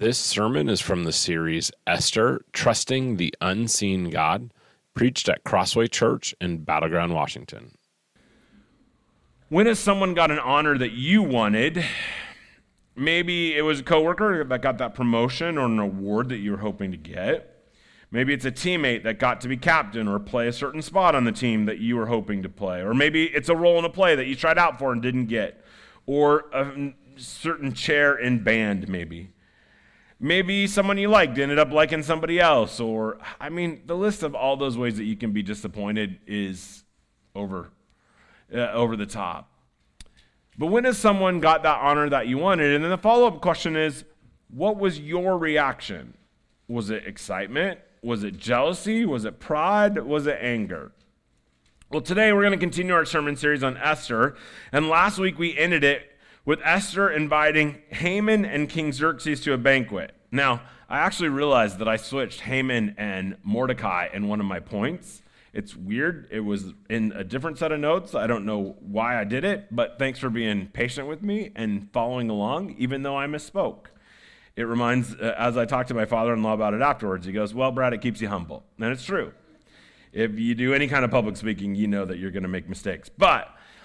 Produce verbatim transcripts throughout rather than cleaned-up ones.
This sermon is from the series Esther, Trusting the Unseen God, preached at Crossway Church in Battleground, Washington. When has someone got an honor that you wanted? Maybe it was a coworker that got that promotion or an award that you were hoping to get. Maybe it's a teammate that got to be captain or play a certain spot on the team that you were hoping to play. Or maybe it's a role in a play that you tried out for and didn't get. Or a certain chair in band, maybe. Maybe someone you liked ended up liking somebody else. Or, I mean, the list of all those ways that you can be disappointed is over, uh, over the top. But when has someone got that honor that you wanted? And then the follow-up question is, what was your reaction? Was it excitement? Was it jealousy? Was it pride? Was it anger? Well, today we're going to continue our sermon series on Esther. And last week we ended it with Esther inviting Haman and King Xerxes to a banquet. Now, I actually realized that I switched Haman and Mordecai in one of my points. It's weird. It was in a different set of notes. I don't know why I did it, but thanks for being patient with me and following along, even though I misspoke. It reminds, uh, as I talked to my father-in-law about it afterwards, he goes, well, Brad, it keeps you humble. And it's true. If you do any kind of public speaking, you know that you're going to make mistakes. But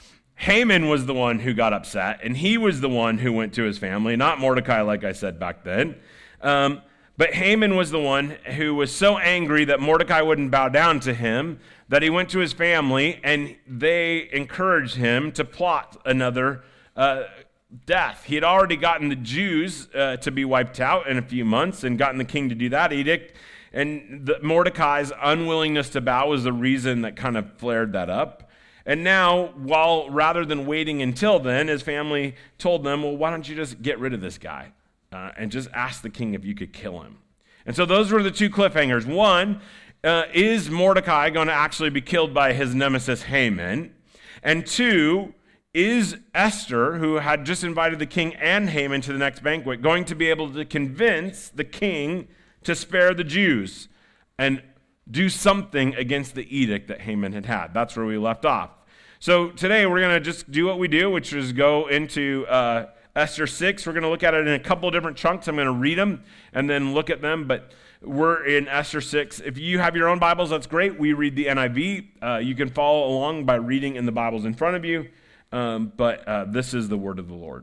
Haman was the one who got upset, and he was the one who went to his family, not Mordecai, like I said back then. Um, but Haman was the one who was so angry that Mordecai wouldn't bow down to him that he went to his family, and they encouraged him to plot another uh, death. He had already gotten the Jews uh, to be wiped out in a few months and gotten the king to do that edict, and the, Mordecai's unwillingness to bow was the reason that kind of flared that up. And now, while rather than waiting until then, his family told them, well, why don't you just get rid of this guy uh, and just ask the king if you could kill him. And so those were the two cliffhangers. One, uh, is Mordecai going to actually be killed by his nemesis Haman? And two, is Esther, who had just invited the king and Haman to the next banquet, going to be able to convince the king to spare the Jews and do something against the edict that Haman had had? That's where we left off. So today we're going to just do what we do, which is go into uh, Esther six. We're going to look at it in a couple different chunks. I'm going to read them and then look at them, but we're in Esther six. If you have your own Bibles, that's great. We read the N I V. Uh, you can follow along by reading in the Bibles in front of you, um, but uh, this is the word of the Lord.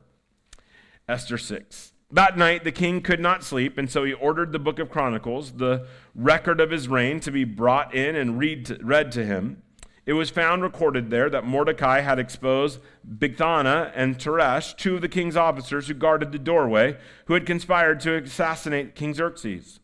Esther six. That night the king could not sleep, and so he ordered the book of Chronicles, the record of his reign, to be brought in and read to, read to him. It was found recorded there that Mordecai had exposed Bigthana and Teresh, two of the king's officers who guarded the doorway, who had conspired to assassinate King Xerxes.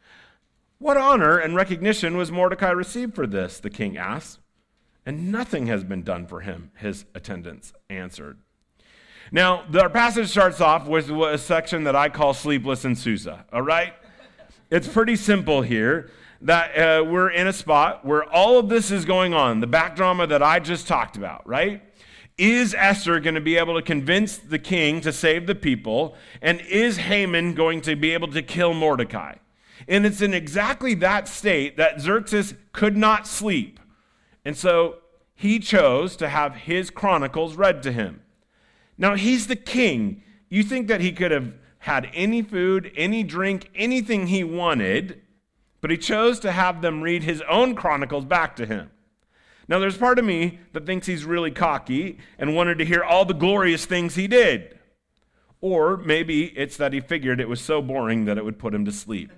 What honor and recognition was Mordecai received for this? The king asked. And nothing has been done for him, his attendants answered. Now, our passage starts off with a section that I call Sleepless in Susa, all right? It's pretty simple here that uh, we're in a spot where all of this is going on, the back drama that I just talked about, right? Is Esther going to be able to convince the king to save the people? And is Haman going to be able to kill Mordecai? And it's in exactly that state that Xerxes could not sleep. And so he chose to have his chronicles read to him. Now, he's the king. You think that he could have had any food, any drink, anything he wanted, but he chose to have them read his own chronicles back to him. Now, there's part of me that thinks he's really cocky and wanted to hear all the glorious things he did. Or maybe it's that he figured it was so boring that it would put him to sleep.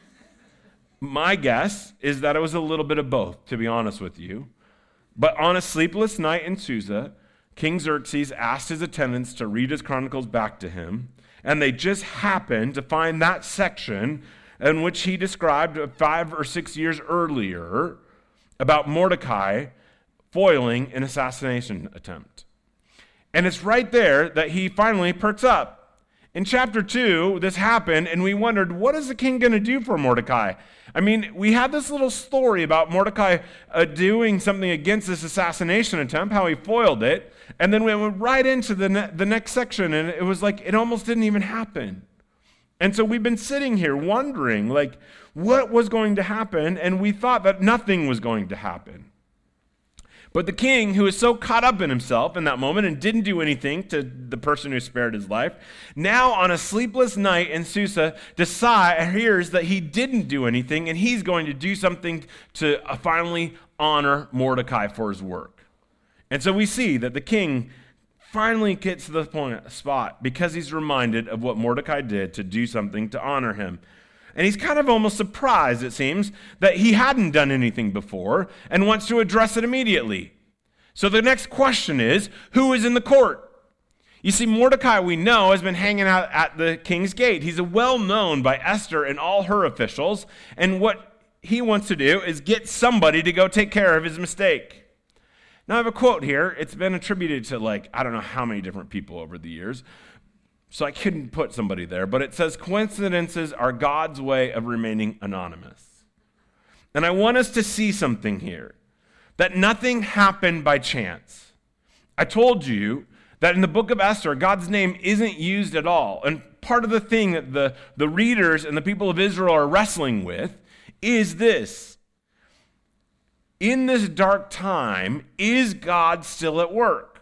My guess is that it was a little bit of both, to be honest with you. But on a sleepless night in Susa, King Xerxes asked his attendants to read his chronicles back to him, and they just happened to find that section in which he described five or six years earlier about Mordecai foiling an assassination attempt. And it's right there that he finally perks up. In chapter two, this happened, and we wondered, what is the king going to do for Mordecai? I mean, we had this little story about Mordecai uh, doing something against this assassination attempt, how he foiled it, and then we went right into the, ne- the next section, and it was like it almost didn't even happen. And so we've been sitting here wondering, like, what was going to happen, and we thought that nothing was going to happen. But the king, who was so caught up in himself in that moment and didn't do anything to the person who spared his life, now on a sleepless night in Susa, decide, hears that he didn't do anything and he's going to do something to finally honor Mordecai for his work. And so we see that the king finally gets to the point, spot because he's reminded of what Mordecai did to do something to honor him. And he's kind of almost surprised, it seems, that he hadn't done anything before and wants to address it immediately. So the next question is, who is in the court? You see, Mordecai, we know, has been hanging out at the king's gate. He's well known by Esther and all her officials, and what he wants to do is get somebody to go take care of his mistake. Now, I have a quote here. It's been attributed to, like, I don't know how many different people over the years, so I couldn't put somebody there, but it says, coincidences are God's way of remaining anonymous. And I want us to see something here, that nothing happened by chance. I told you that in the book of Esther, God's name isn't used at all. And part of the thing that the, the readers and the people of Israel are wrestling with is this. In this dark time, is God still at work?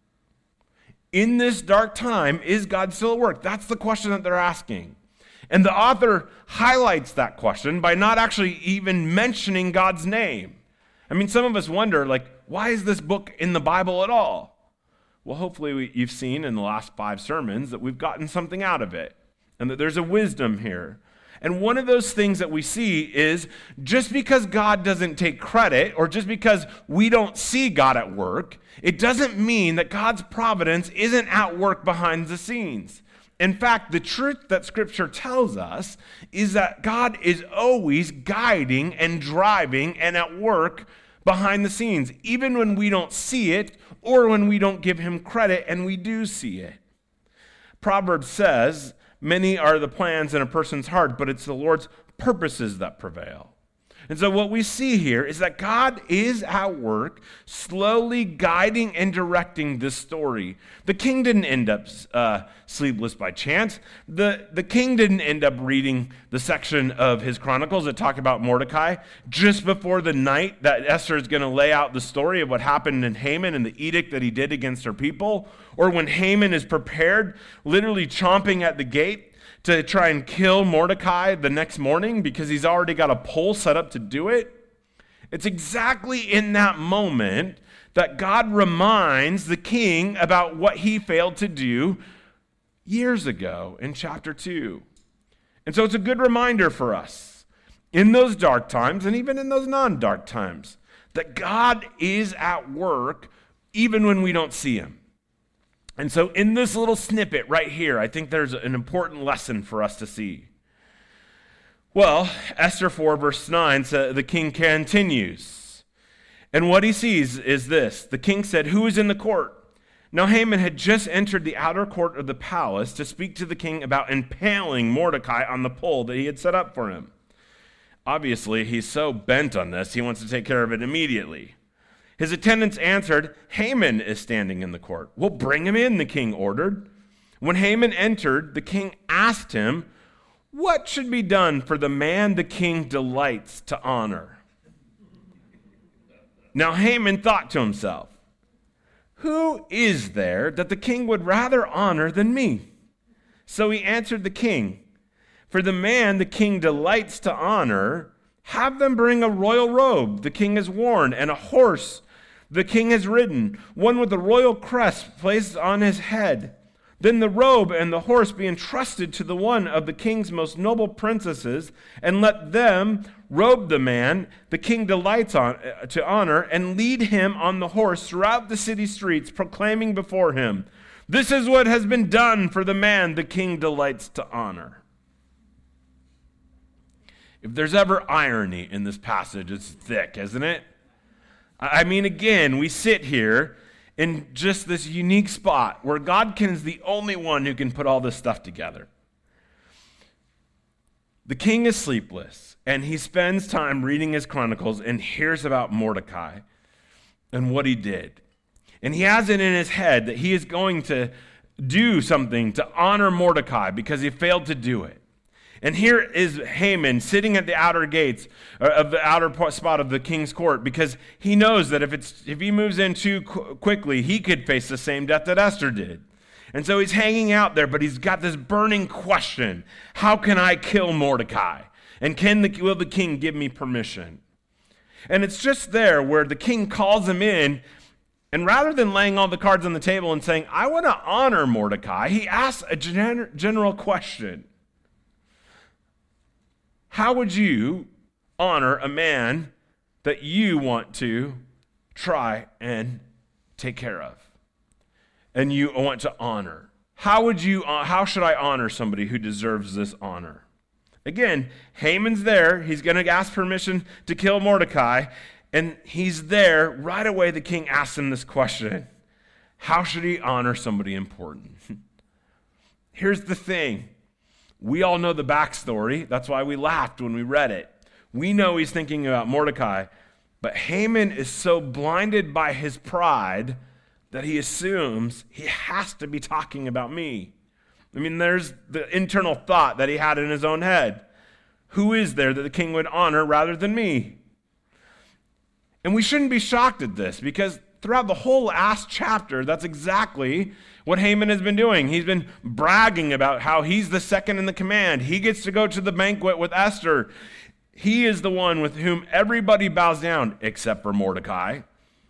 In this dark time, is God still at work? That's the question that they're asking. And the author highlights that question by not actually even mentioning God's name. I mean, some of us wonder, like, why is this book in the Bible at all? Well, hopefully we, you've seen in the last five sermons that we've gotten something out of it and that there's a wisdom here. And one of those things that we see is just because God doesn't take credit or just because we don't see God at work, it doesn't mean that God's providence isn't at work behind the scenes. In fact, the truth that Scripture tells us is that God is always guiding and driving and at work behind the scenes, even when we don't see it or when we don't give him credit and we do see it. Proverbs says, many are the plans in a person's heart, but it's the Lord's purposes that prevail. And so what we see here is that God is at work, slowly guiding and directing this story. The king didn't end up uh, sleepless by chance. The, the king didn't end up reading the section of his Chronicles that talk about Mordecai just before the night that Esther is going to lay out the story of what happened in Haman and the edict that he did against her people, or when Haman is prepared, literally chomping at the gate, to try and kill Mordecai the next morning because he's already got a pole set up to do it. It's exactly in that moment that God reminds the king about what he failed to do years ago in chapter two. And so it's a good reminder for us in those dark times and even in those non-dark times that God is at work even when we don't see him. And so in this little snippet right here, I think there's an important lesson for us to see. Well, Esther four verse nine, so the king continues. And what he sees is this. The king said, "Who is in the court?" Now Haman had just entered the outer court of the palace to speak to the king about impaling Mordecai on the pole that he had set up for him. Obviously, he's so bent on this, he wants to take care of it immediately. His attendants answered, "Haman is standing in the court." "Well, bring him in," the king ordered. When Haman entered, the king asked him, "What should be done for the man the king delights to honor?" Now Haman thought to himself, "Who is there that the king would rather honor than me?" So he answered the king, "For the man the king delights to honor, have them bring a royal robe the king has worn and a horse the king has ridden, one with a royal crest placed on his head. Then the robe and the horse be entrusted to the one of the king's most noble princesses, and let them robe the man the king delights on, uh, to honor, and lead him on the horse throughout the city streets, proclaiming before him, 'This is what has been done for the man the king delights to honor.'" If there's ever irony in this passage, it's thick, isn't it? I mean, again, we sit here in just this unique spot where God can, is the only one who can put all this stuff together. The king is sleepless, and he spends time reading his Chronicles and hears about Mordecai and what he did. And he has it in his head that he is going to do something to honor Mordecai because he failed to do it. And here is Haman sitting at the outer gates of the outer spot of the king's court, because he knows that if it's if he moves in too qu- quickly, he could face the same death that Esther did. And so he's hanging out there, but he's got this burning question: how can I kill Mordecai? And can the, will the king give me permission? And it's just there where the king calls him in, and rather than laying all the cards on the table and saying, I want to honor Mordecai, he asks a gen- general question. How would you honor a man that you want to try and take care of and you want to honor? How would you? Uh, how should I honor somebody who deserves this honor? Again, Haman's there. He's going to ask permission to kill Mordecai, and he's there. Right away, the king asks him this question: how should he honor somebody important? Here's the thing. We all know the backstory. That's why we laughed when we read it. We know he's thinking about Mordecai, but Haman is so blinded by his pride that he assumes he has to be talking about me. I mean, there's the internal thought that he had in his own head. Who is there that the king would honor rather than me? And we shouldn't be shocked at this, because throughout the whole last chapter, that's exactly what Haman has been doing. He's been bragging about how he's the second in the command. He gets to go to the banquet with Esther. He is the one with whom everybody bows down except for Mordecai.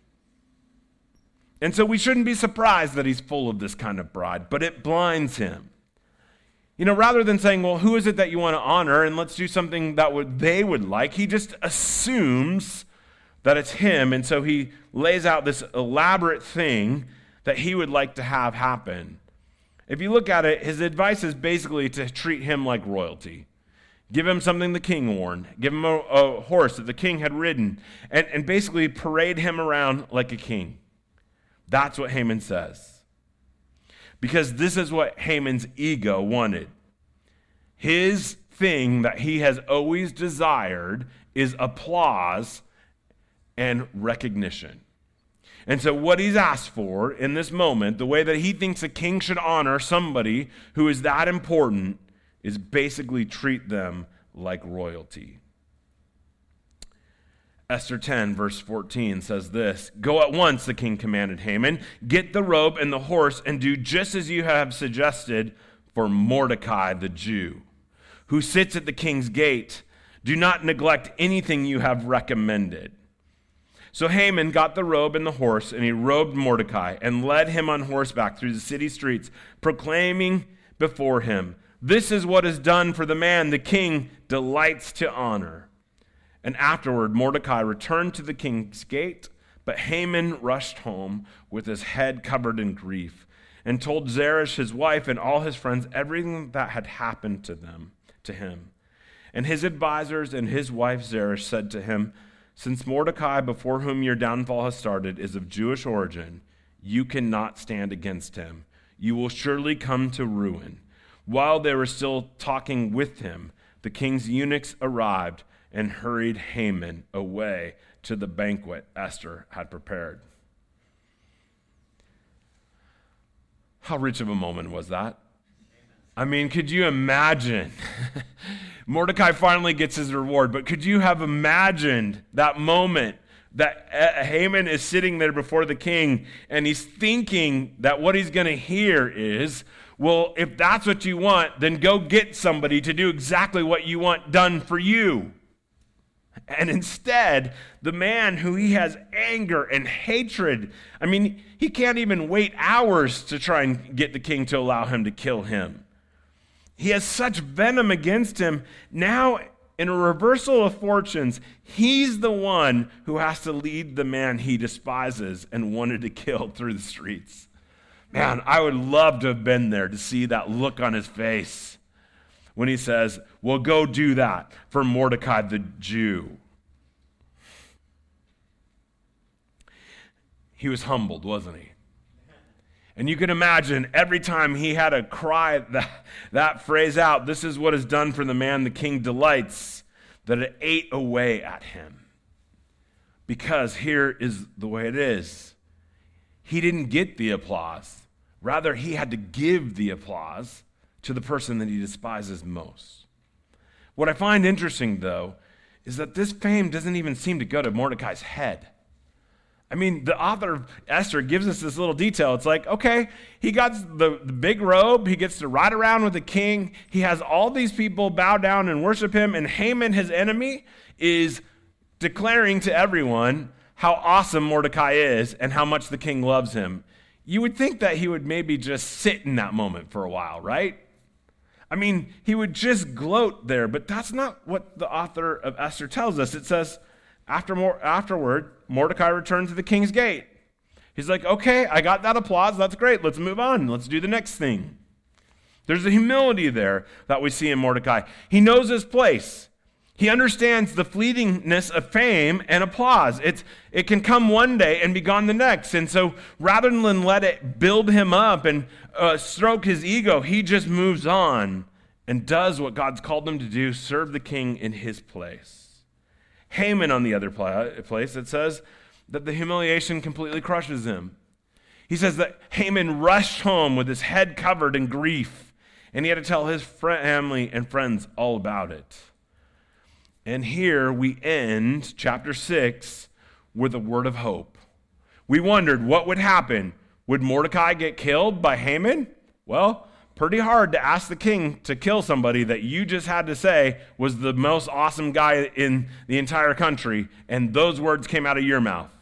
And so we shouldn't be surprised that he's full of this kind of pride, but it blinds him. You know, rather than saying, well, who is it that you want to honor, and let's do something that would, they would like, he just assumes that it's him, and so he lays out this elaborate thing that he would like to have happen. If you look at it, his advice is basically to treat him like royalty. Give him something the king worn. Give him a, a horse that the king had ridden, and, and basically parade him around like a king. That's what Haman says. Because this is what Haman's ego wanted. His thing that he has always desired is applause and recognition. And so what he's asked for in this moment, the way that he thinks a king should honor somebody who is that important, is basically treat them like royalty. Esther ten, verse fourteen says this: Go at once, the king commanded Haman, get the robe and the horse, and do just as you have suggested for Mordecai the Jew, who sits at the king's gate. Do not neglect anything you have recommended. So Haman got the robe and the horse, and he robed Mordecai and led him on horseback through the city streets, proclaiming before him, This is what is done for the man the king delights to honor. And afterward, Mordecai returned to the king's gate, but Haman rushed home with his head covered in grief and told Zeresh, his wife, and all his friends everything that had happened to them, to him. And his advisors and his wife Zeresh said to him, Since Mordecai, before whom your downfall has started, is of Jewish origin, you cannot stand against him. You will surely come to ruin. While they were still talking with him, the king's eunuchs arrived and hurried Haman away to the banquet Esther had prepared. How rich of a moment was that? I mean, could you imagine? Mordecai finally gets his reward, but could you have imagined that moment that Haman is sitting there before the king and he's thinking that what he's going to hear is, well, if that's what you want, then go get somebody to do exactly what you want done for you. And instead, the man who he has anger and hatred, I mean, he can't even wait hours to try and get the king to allow him to kill him. He has such venom against him. Now, in a reversal of fortunes, he's the one who has to lead the man he despises and wanted to kill through the streets. Man, I would love to have been there to see that look on his face when he says, well, go do that for Mordecai the Jew. He was humbled, wasn't he? And you can imagine every time he had to cry that, that phrase out, this is what is done for the man the king delights, that it ate away at him. Because here is the way it is. He didn't get the applause. Rather, he had to give the applause to the person that he despises most. What I find interesting, though, is that this fame doesn't even seem to go to Mordecai's head. I mean, the author of Esther gives us this little detail. It's like, okay, he got the, the big robe. He gets to ride around with the king. He has all these people bow down and worship him. And Haman, his enemy, is declaring to everyone how awesome Mordecai is and how much the king loves him. You would think that he would maybe just sit in that moment for a while, right? I mean, he would just gloat there, but that's not what the author of Esther tells us. It says, After more, afterward, Mordecai returned to the king's gate. He's like, okay, I got that applause. That's great. Let's move on. Let's do the next thing. There's a humility there that we see in Mordecai. He knows his place. He understands the fleetingness of fame and applause. It's, it can come one day and be gone the next. And so rather than let it build him up and uh, stroke his ego, he just moves on and does what God's called him to do, serve the king in his place. Haman, on the other place, it says that the humiliation completely crushes him. He says that Haman rushed home with his head covered in grief, and he had to tell his family and friends all about it. And here we end chapter six with a word of hope. We wondered what would happen. Would Mordecai get killed by Haman? Well, pretty hard to ask the king to kill somebody that you just had to say was the most awesome guy in the entire country, and those words came out of your mouth.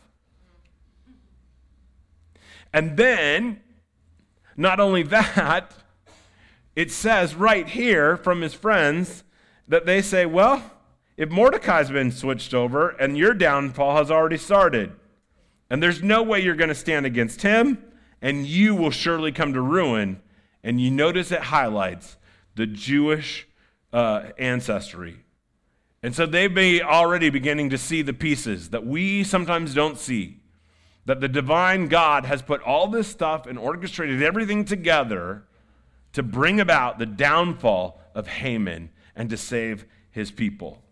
And then, not only that, it says right here from his friends that they say, well, if Mordecai's been switched over and your downfall has already started, and there's no way you're going to stand against him, and you will surely come to ruin. And you notice it highlights the Jewish uh, ancestry. And so they be already beginning to see the pieces that we sometimes don't see. That the divine God has put all this stuff and orchestrated everything together to bring about the downfall of Haman and to save his people.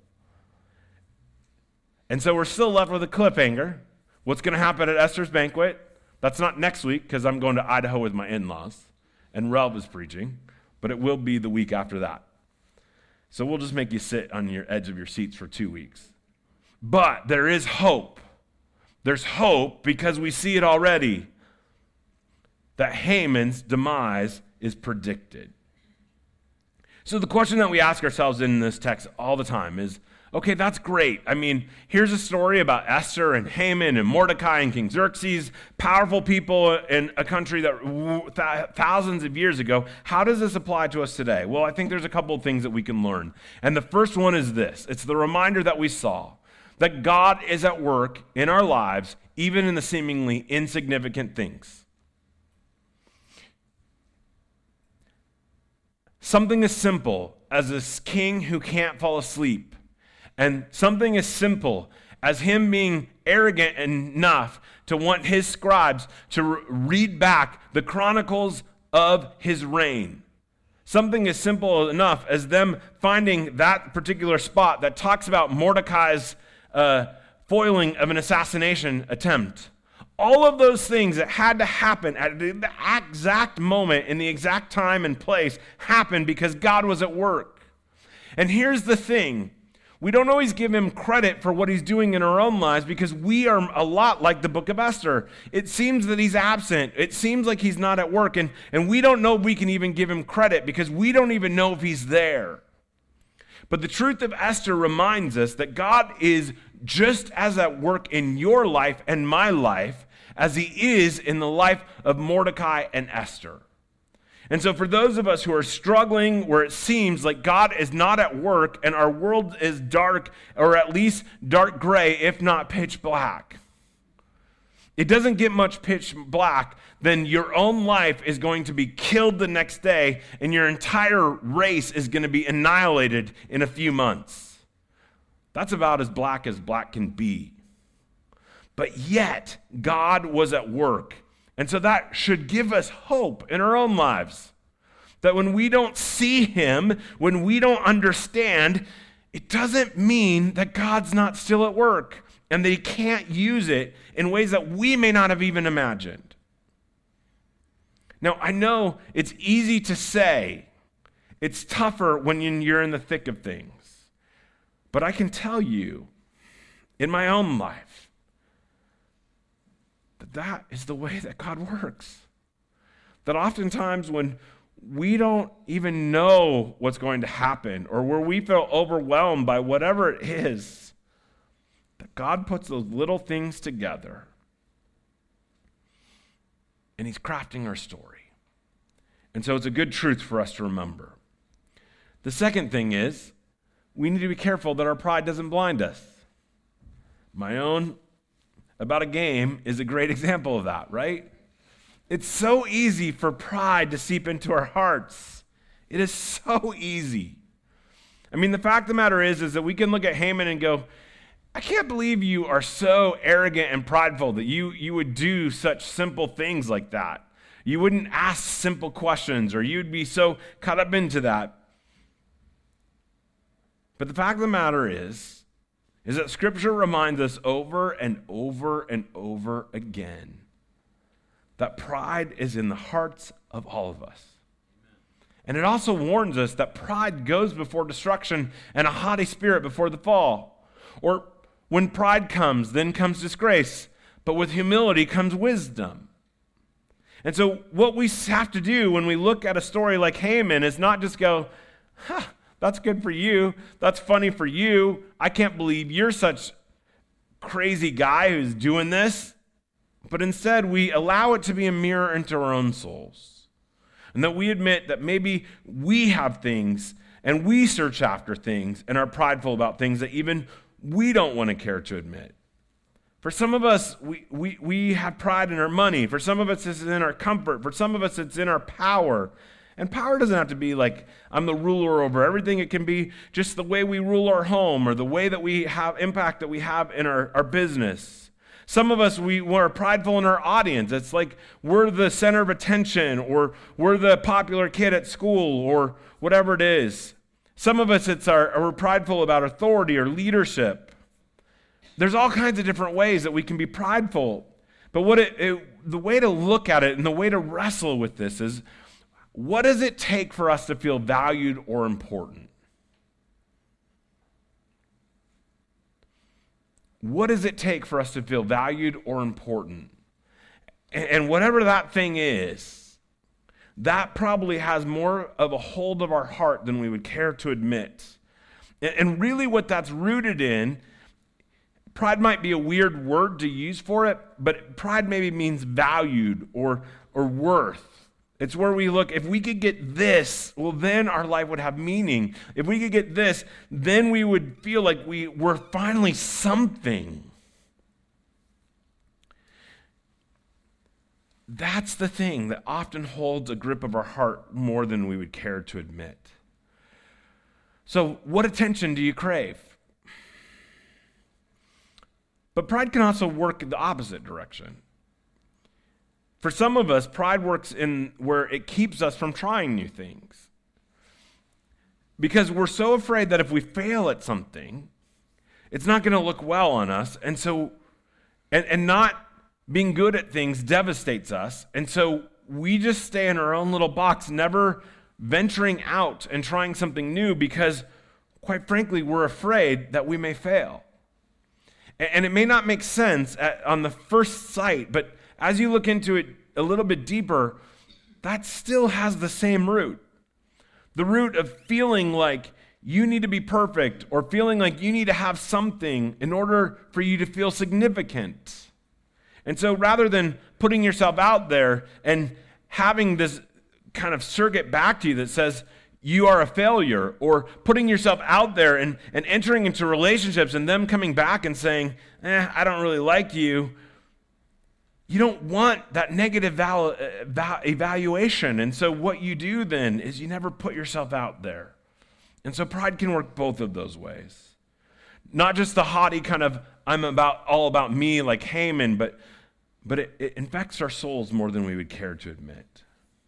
And so we're still left with a cliffhanger. What's going to happen at Esther's banquet? That's not next week because I'm going to Idaho with my in-laws. And Ralph is preaching, but it will be the week after that. So we'll just make you sit on your edge of your seats for two weeks. But there is hope. There's hope because we see it already that Haman's demise is predicted. So the question that we ask ourselves in this text all the time is, okay, that's great. I mean, here's a story about Esther and Haman and Mordecai and King Xerxes, powerful people in a country that th- thousands of years ago. How does this apply to us today? Well, I think there's a couple of things that we can learn. And the first one is this. It's the reminder that we saw that God is at work in our lives, even in the seemingly insignificant things. Something as simple as this king who can't fall asleep, and something as simple as him being arrogant enough to want his scribes to re- read back the chronicles of his reign. Something as simple enough as them finding that particular spot that talks about Mordecai's uh, foiling of an assassination attempt. All of those things that had to happen at the exact moment, in the exact time and place, happened because God was at work. And here's the thing. We don't always give him credit for what he's doing in our own lives because we are a lot like the book of Esther. It seems that he's absent. It seems like he's not at work. And, and we don't know if we can even give him credit because we don't even know if he's there. But the truth of Esther reminds us that God is just as at work in your life and my life as he is in the life of Mordecai and Esther. And so for those of us who are struggling where it seems like God is not at work and our world is dark, or at least dark gray, if not pitch black, it doesn't get much pitch black, then your own life is going to be killed the next day and your entire race is going to be annihilated in a few months. That's about as black as black can be. But yet, God was at work. And so that should give us hope in our own lives. That when we don't see him, when we don't understand, it doesn't mean that God's not still at work and that he can't use it in ways that we may not have even imagined. Now, I know it's easy to say. It's tougher when you're in the thick of things. But I can tell you, in my own life, that that is the way that God works. That oftentimes when we don't even know what's going to happen, or where we feel overwhelmed by whatever it is, that God puts those little things together and he's crafting our story. And so it's a good truth for us to remember. The second thing is, we need to be careful that our pride doesn't blind us. My own about a game is a great example of that, right? It's so easy for pride to seep into our hearts. It is so easy. I mean, the fact of the matter is, is that we can look at Haman and go, I can't believe you are so arrogant and prideful that you, you would do such simple things like that. You wouldn't ask simple questions, or you'd be so caught up into that. But the fact of the matter is, is that Scripture reminds us over and over and over again that pride is in the hearts of all of us. And it also warns us that pride goes before destruction and a haughty spirit before the fall. Or when pride comes, then comes disgrace, but with humility comes wisdom. And so what we have to do when we look at a story like Haman is not just go, huh, that's good for you, that's funny for you, I can't believe you're such crazy guy who's doing this. But instead, we allow it to be a mirror into our own souls. And that we admit that maybe we have things and we search after things and are prideful about things that even we don't want to care to admit. For some of us, we, we, we have pride in our money. For some of us, it's in our comfort. For some of us, it's in our power. And power doesn't have to be like, I'm the ruler over everything. It can be just the way we rule our home or the way that we have impact that we have in our, our business. Some of us, we are prideful in our audience. It's like we're the center of attention, or we're the popular kid at school, or whatever it is. Some of us, it's our, we're prideful about authority or leadership. There's all kinds of different ways that we can be prideful. But what it, it, the way to look at it and the way to wrestle with this is, what does it take for us to feel valued or important? What does it take for us to feel valued or important? And whatever that thing is, that probably has more of a hold of our heart than we would care to admit. And really what that's rooted in, pride might be a weird word to use for it, but pride maybe means valued or, or worth. It's where we look, if we could get this, well, then our life would have meaning. If we could get this, then we would feel like we were finally something. That's the thing that often holds a grip of our heart more than we would care to admit. So, what attention do you crave? But pride can also work in the opposite direction. For some of us, pride works in where it keeps us from trying new things. Because we're so afraid that if we fail at something, it's not going to look well on us. And so, and, and not being good at things devastates us. And so we just stay in our own little box, never venturing out and trying something new because, quite frankly, we're afraid that we may fail. And, and it may not make sense at, on the first sight, but as you look into it a little bit deeper, that still has the same root. The root of feeling like you need to be perfect or feeling like you need to have something in order for you to feel significant. And so rather than putting yourself out there and having this kind of circuit back to you that says you are a failure, or putting yourself out there and, and entering into relationships and them coming back and saying, eh, I don't really like you, you don't want that negative val- val- evaluation. And so what you do then is you never put yourself out there. And so pride can work both of those ways. Not just the haughty kind of, I'm about all about me like Haman, but, but it, it infects our souls more than we would care to admit.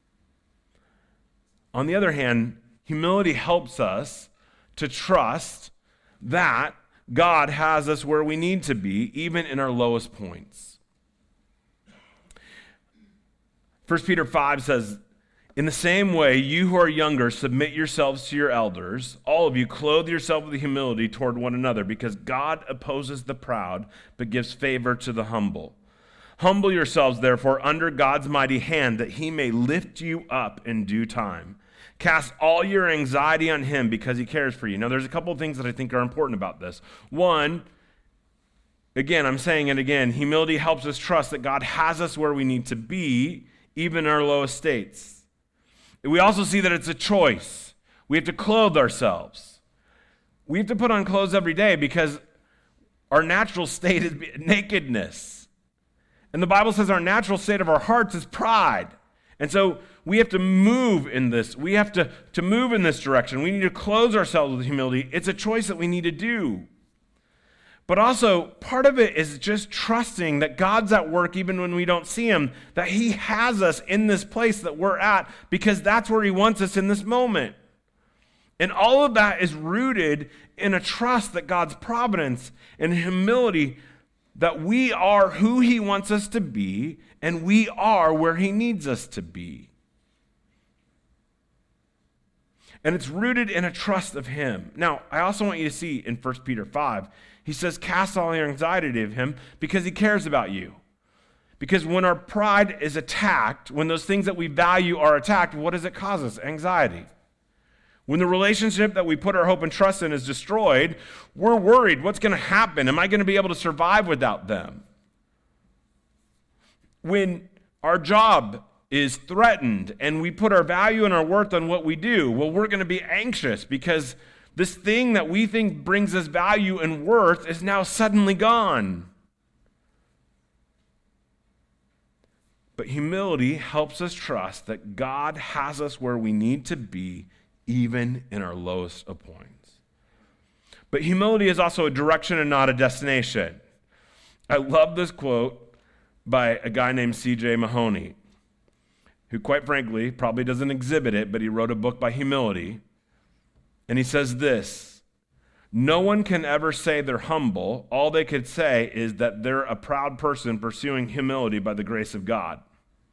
On the other hand, humility helps us to trust that God has us where we need to be, even in our lowest points. First Peter five says, In the same way, you who are younger, submit yourselves to your elders. All of you, clothe yourself with humility toward one another, because God opposes the proud, but gives favor to the humble. Humble yourselves, therefore, under God's mighty hand, that he may lift you up in due time. Cast all your anxiety on him, because he cares for you. Now, there's a couple of things that I think are important about this. One, again, I'm saying it again, humility helps us trust that God has us where we need to be, even in our lowest states. We also see that it's a choice. We have to clothe ourselves. We have to put on clothes every day because our natural state is nakedness. And the Bible says our natural state of our hearts is pride. And so we have to move in this. We have to, to move in this direction. We need to clothe ourselves with humility. It's a choice that we need to do. But also, part of it is just trusting that God's at work even when we don't see him, that he has us in this place that we're at because that's where he wants us in this moment. And all of that is rooted in a trust that God's providence and humility, that we are who he wants us to be and we are where he needs us to be. And it's rooted in a trust of him. Now, I also want you to see in First Peter five, he says, cast all your anxiety to him because he cares about you. Because when our pride is attacked, when those things that we value are attacked, what does it cause us? Anxiety. When the relationship that we put our hope and trust in is destroyed, we're worried. What's going to happen? Am I going to be able to survive without them? When our job is threatened and we put our value and our worth on what we do, well, we're going to be anxious because this thing that we think brings us value and worth is now suddenly gone. But humility helps us trust that God has us where we need to be, even in our lowest of points. But humility is also a direction and not a destination. I love this quote by a guy named C J Mahoney, who quite frankly probably doesn't exhibit it, but he wrote a book by humility. And he says this: no one can ever say they're humble. All they could say is that they're a proud person pursuing humility by the grace of God.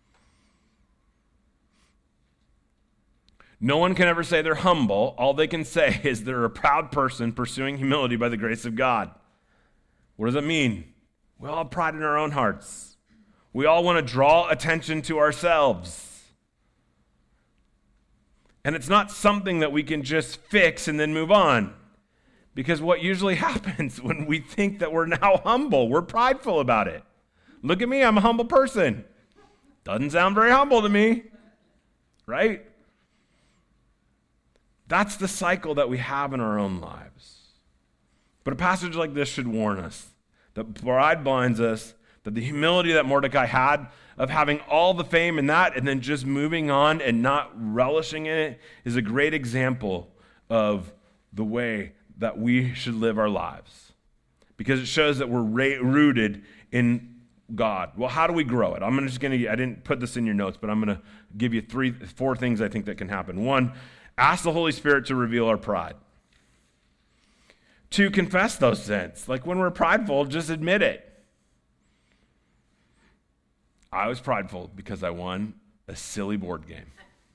No one can ever say they're humble. All they can say is they're a proud person pursuing humility by the grace of God. What does it mean? We all have pride in our own hearts. We all want to draw attention to ourselves. And it's not something that we can just fix and then move on. Because what usually happens when we think that we're now humble, we're prideful about it. Look at me, I'm a humble person. Doesn't sound very humble to me, right? That's the cycle that we have in our own lives. But a passage like this should warn us that pride blinds us, that the humility that Mordecai had of having all the fame in that and then just moving on and not relishing in it is a great example of the way that we should live our lives. Because it shows that we're ra- rooted in God. Well, how do we grow it? I'm just going to, I didn't put this in your notes, but I'm going to give you three, four things I think that can happen. One, ask the Holy Spirit to reveal our pride. Two, confess those sins. Like when we're prideful, just admit it. I was prideful because I won a silly board game.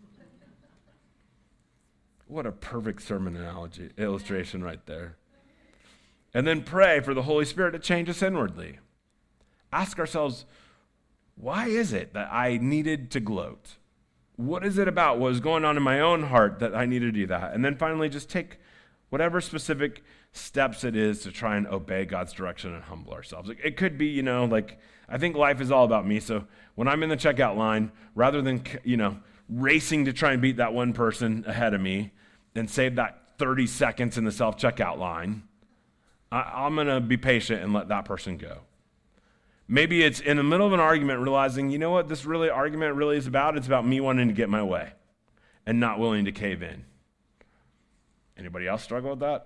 What a perfect sermon analogy, illustration right there. And then pray for the Holy Spirit to change us inwardly. Ask ourselves, why is it that I needed to gloat? What is it about what was going on in my own heart that I needed to do that? And then finally, just take whatever specific steps it is to try and obey God's direction and humble ourselves. It, it could be, you know, like, I think life is all about me. So when I'm in the checkout line, rather than, you know, racing to try and beat that one person ahead of me and save that thirty seconds in the self-checkout line, I, I'm going to be patient and let that person go. Maybe it's in the middle of an argument realizing, you know what this really argument really is about? It's about me wanting to get my way and not willing to cave in. Anybody else struggle with that?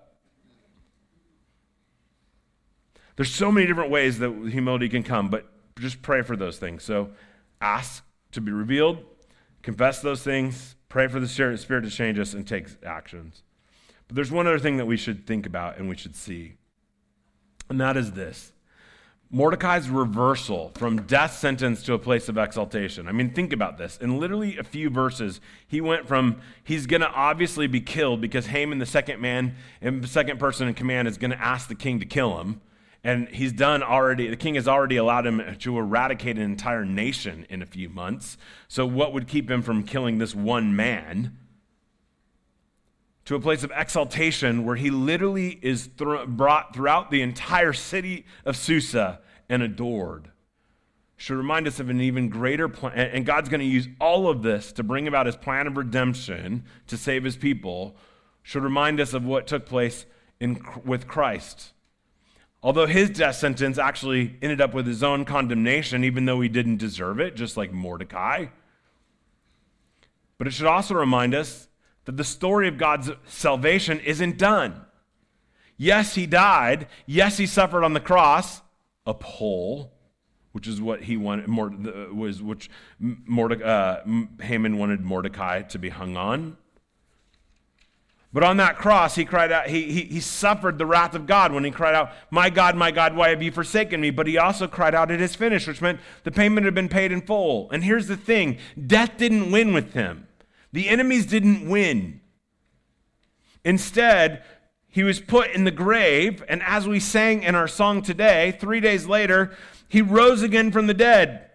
There's so many different ways that humility can come, but just pray for those things. So ask to be revealed, confess those things, pray for the Spirit to change us, and take actions. But there's one other thing that we should think about and we should see, and that is this. Mordecai's reversal from death sentence to a place of exaltation. I mean, think about this. In literally a few verses, he went from, he's going to obviously be killed because Haman, the second man, and the second person in command, is going to ask the king to kill him. And he's done already, the king has already allowed him to eradicate an entire nation in a few months. So what would keep him from killing this one man? To a place of exaltation where he literally is th- brought throughout the entire city of Susa and adored. Should remind us of an even greater plan. And God's going to use all of this to bring about his plan of redemption to save his people. Should remind us of what took place in, with Christ. Although his death sentence actually ended up with his own condemnation, even though he didn't deserve it, just like Mordecai. But it should also remind us that the story of God's salvation isn't done. Yes, he died. Yes, he suffered on the cross, a pole, which is what he wanted, was which Mordecai, uh, Haman wanted Mordecai to be hung on. But on that cross, he cried out. He, he he suffered the wrath of God when he cried out, "My God, my God, why have you forsaken me?" But he also cried out, "It is finished," which meant the payment had been paid in full. And here's the thing: death didn't win with him. The enemies didn't win. Instead, he was put in the grave, and as we sang in our song today, three days later, he rose again from the dead.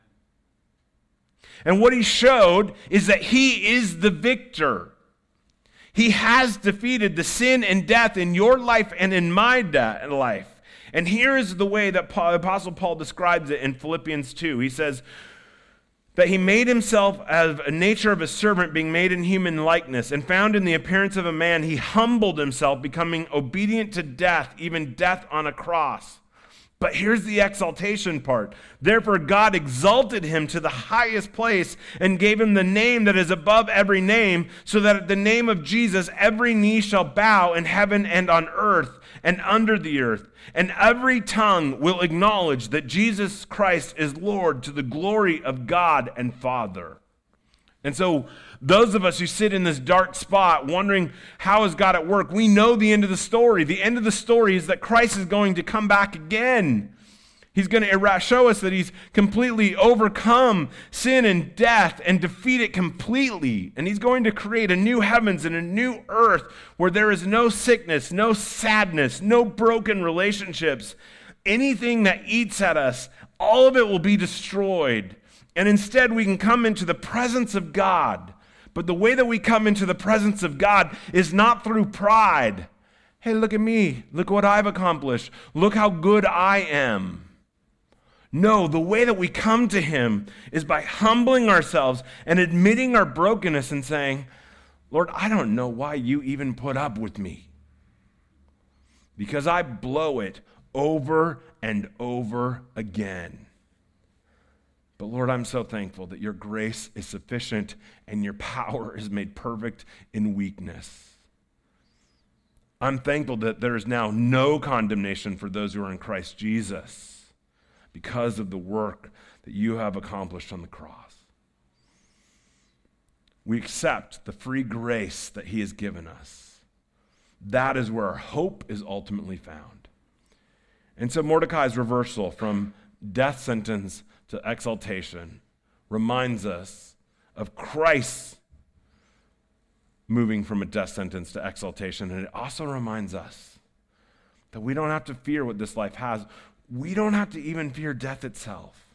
And what he showed is that he is the victor. He has defeated the sin and death in your life and in my de- life. And here is the way that Paul, Apostle Paul describes it in Philippians two. He says, that he made himself as a nature of a servant, being made in human likeness, and found in the appearance of a man, he humbled himself, becoming obedient to death, even death on a cross. But here's the exaltation part. Therefore God exalted him to the highest place and gave him the name that is above every name, so that at the name of Jesus every knee shall bow in heaven and on earth and under the earth, and every tongue will acknowledge that Jesus Christ is Lord, to the glory of God and Father. And so those of us who sit in this dark spot wondering, how is God at work? We know the end of the story. The end of the story is that Christ is going to come back again. He's going to show us that he's completely overcome sin and death and defeat it completely. And he's going to create a new heavens and a new earth where there is no sickness, no sadness, no broken relationships. Anything that eats at us, all of it will be destroyed. And instead we can come into the presence of God. But the way that we come into the presence of God is not through pride. Hey, look at me. Look what I've accomplished. Look how good I am. No, the way that we come to him is by humbling ourselves and admitting our brokenness and saying, Lord, I don't know why you even put up with me. Because I blow it over and over again. But Lord, I'm so thankful that your grace is sufficient and your power is made perfect in weakness. I'm thankful that there is now no condemnation for those who are in Christ Jesus, because of the work that you have accomplished on the cross. We accept the free grace that he has given us. That is where our hope is ultimately found. And so Mordecai's reversal from death sentence to exaltation reminds us of Christ moving from a death sentence to exaltation. And it also reminds us that we don't have to fear what this life has. We don't have to even fear death itself,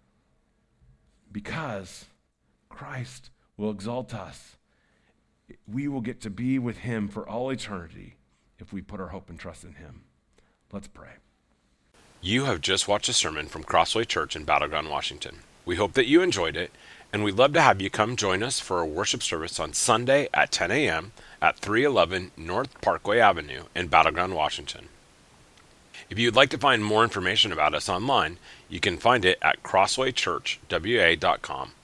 because Christ will exalt us. We will get to be with him for all eternity if we put our hope and trust in him. Let's pray. You have just watched a sermon from Crossway Church in Battleground, Washington. We hope that you enjoyed it, and we'd love to have you come join us for a worship service on Sunday at ten a.m. at three eleven North Parkway Avenue in Battleground, Washington. If you'd like to find more information about us online, you can find it at crossway church w a dot com.